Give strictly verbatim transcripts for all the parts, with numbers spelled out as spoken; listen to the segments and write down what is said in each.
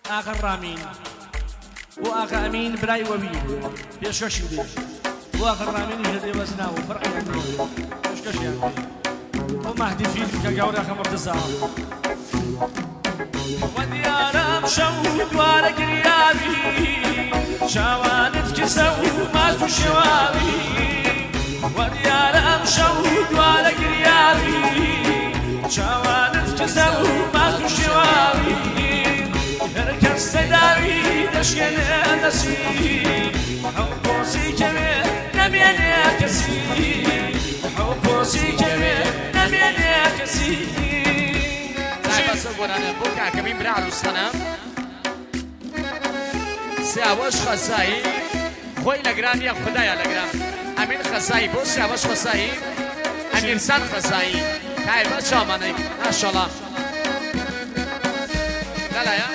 آقا رامین بۆ ئاغا ئەمین برای وەوی پێشکەشی دێ بۆ ئاغا رامینی هەدێ وەزناوە فەرقیان نەوێ پێشکەشیان دێ بۆ مەهدی فیل کە گەورەخە مەرتزا وەدیارەم شەو دوارە گریاوی شاوانت کسە و مات و شێواوی وەدیارەم شەو دوارە گریاوی شاوانت کسە و مات و شێواوی هەر کەس سەداوی دەشێنێ دەسی ئەو پۆسی کەوێ نەمێنێ کەسی ئەو پۆسی کەوێ نەمێنێ کەسی بەسە گۆرانە بۆ کاکەمین برا عروسەنە سیاوەش خەسایی خۆی لە گران یە خودایە لە گران ئەمین خەسایی بۆ سیاوەش خەسایی ئەمیرسان خەسایی تایبەت چامانەی ماشەڵڵا لەلایە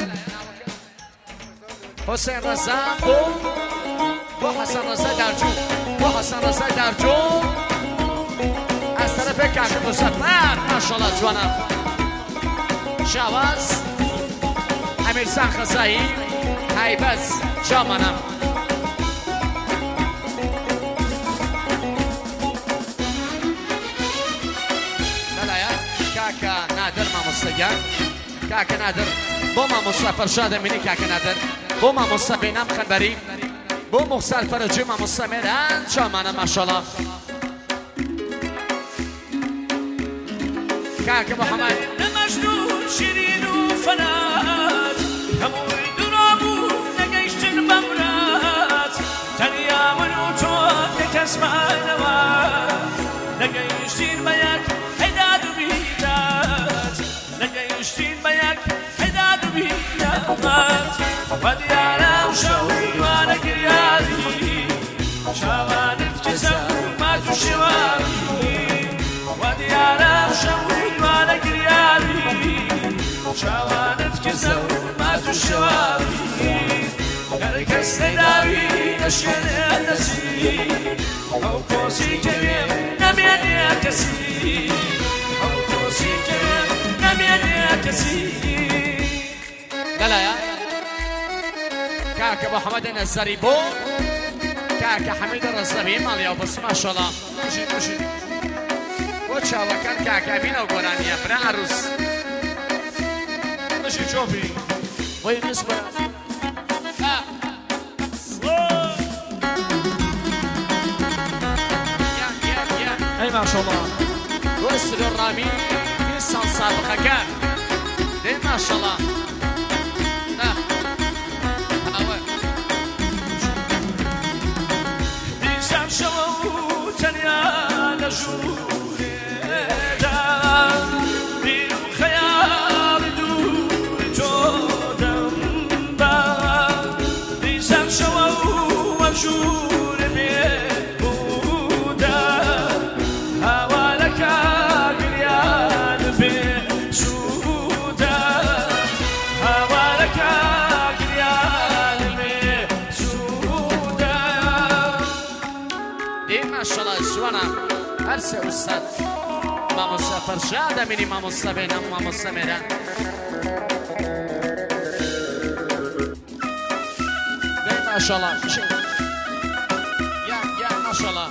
حسین ڕەزا بۆ بۆ حەسەن ڕەزا دارجوو بۆ حەسەن ڕەزا دارجوو ئەس تەرەفێ کاکە مزەفەر ماشەڵڵا جوانە شاواز ئەمیرسان خەزایی تایبەت جامانە لەلایە کاکە نادر مامۆستەگیان کاکە نادر بۆ مامۆستا فەرشاد ئەمینی کاکە نادر بۆ مامۆستا بێنام خەنبەری بۆ موخسار فەرەجی مامۆستا مێران جامانە ماشەڵڵا کاکە محەمەد نەمەژنون شیرین و فەنات هەمووی درابوو نەگەیشتن بەمرات تەنیا من و تۆ کە کەسمانەوە نەگەیشتین بە یەک هەیداد و بیدات نەگەیشتین بە یەک هەیداد و بیدات وەدیارە و شەو دوانە گریاوی شاوانت کەسە مات و شێواوی وەدیارە و شەو دوانە گریاوی شاوانت کەسە مات و شێواوی هەر کەس تێداوی دەشێنێ دەسی ئەو پۆسی کەوێ نەمێنێ کەسی ئەو پۆسی کەوێ نەمێنێ کەسی لەلایە کاکە محەمەد نەزەری بۆ کاکە حەمید ڕەزەوی ماڵیا و بەس ماشەڵڵا بژین بژین بۆ چاوەکان کاکە بینە و گۆرانیە برا عروس بژی چۆپی وەی نسبە ئەی ماشەڵڵا بۆ سرۆ ڕامی ئینسان سابقەکان دێ ماشەڵڵا دیشەم شەوە و تەنیا لە ژوورێدا بیر و خەیاڵی دووری تۆ دەمبا دیشەم شەوە و وەک ژوورێ بێبوودا هاوارەکە گریان بێسوودا هاوارەکە گریان بێسوودا دێ ماشەڵڵا جوانە هەر سێ ئوستاد مامۆستا فەرشاد ئەمینی مامۆستا بێنام مامۆستا مێران دێ ماشەڵڵا بژین یا یا ماشەڵڵا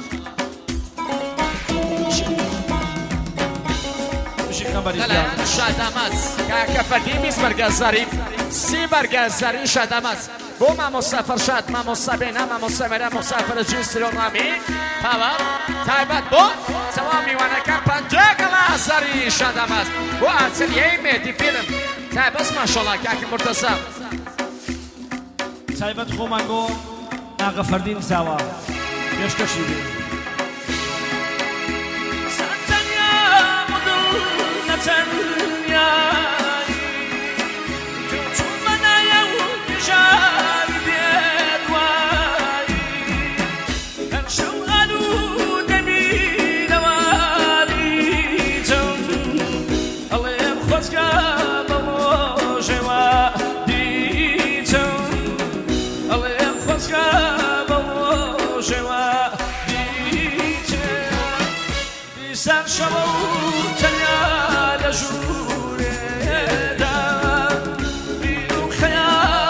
بژی خەبەری لەلایەن شادامەت کاکە فەردی بیست بەرگەزاری سی بەرگەزاری شادامەت بۆ مامۆستا فەرشاد مامۆستا بێنام مامۆستا مێران مۆستا فەرەجی سرۆڕامی پاوە تایبەت بۆ چەوا میوانەکە پەنجا گەڵا هەزاری شادامەت بۆ ئاچریەی مێردی فیلم تایبەت ماشەڵڵا کاکی مرتەزا تایبەت خۆمان بۆ ئاغا فەردین زاوە پێشکەشی بێ تەنیا و دڵ نەتەنیایی چوون بەنایە و نژاری بێدوایی هەر شەو هەلوو دەبینەواری جەم ئەڵێم خۆزگە بە ڕۆژێوە دیجەم ئەڵێم خۆزگە بە ڕۆژێوە دیجەم دیسان شەوە و تەنیا لە ژوورێدا بیر و خەیاڵ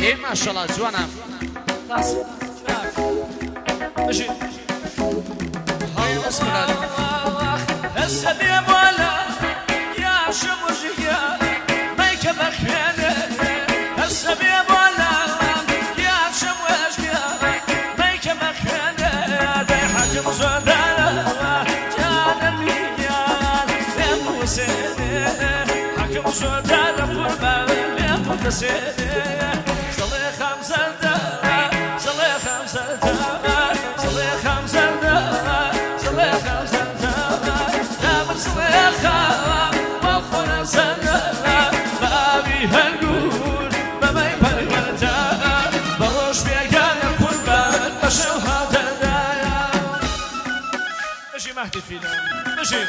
ای ماشاءالله جوانم خلاص ماشي بسم الله السبيع ولا يا شموجيا ما يكبر خيانه السبيع ولا يا شموجيا ما يكبر خيانه ده حكم زدانا جانبي يا موسى حكم زدانا قربان يا موسى صلي خمسة صلي خمسة صلي خمسة صلي خمسة لا مصلحة وفر سنة بابي هالقول بابي بالورجة بروش بيجان القربان بشوها دايا ماشي مهدي فينا ماشي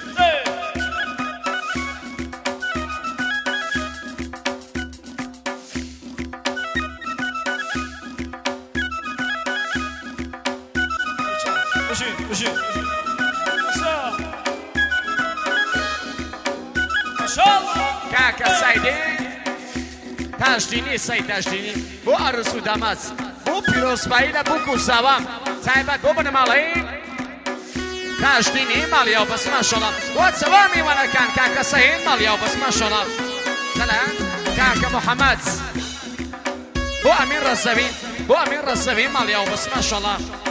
ماشي ماشي کاکە سایدێ تاژدینی سەی تاژدینی بۆ ئەڕس و دەمەچ بۆ پیرۆزبایی لە بووک و ساوام تایبەت بۆ بنەماڵەی تاژدینی ماڵیاو بەس ماشەڵڵا بۆ چەوا میوانەکان کاکە سەید ماڵیاو بەس ماشەڵڵا جەلا کاکە موحەمەد بۆ ئەمین ڕەسەوی بۆ ئەمین ڕەسەوی ماڵیاو بەس ماشەڵڵا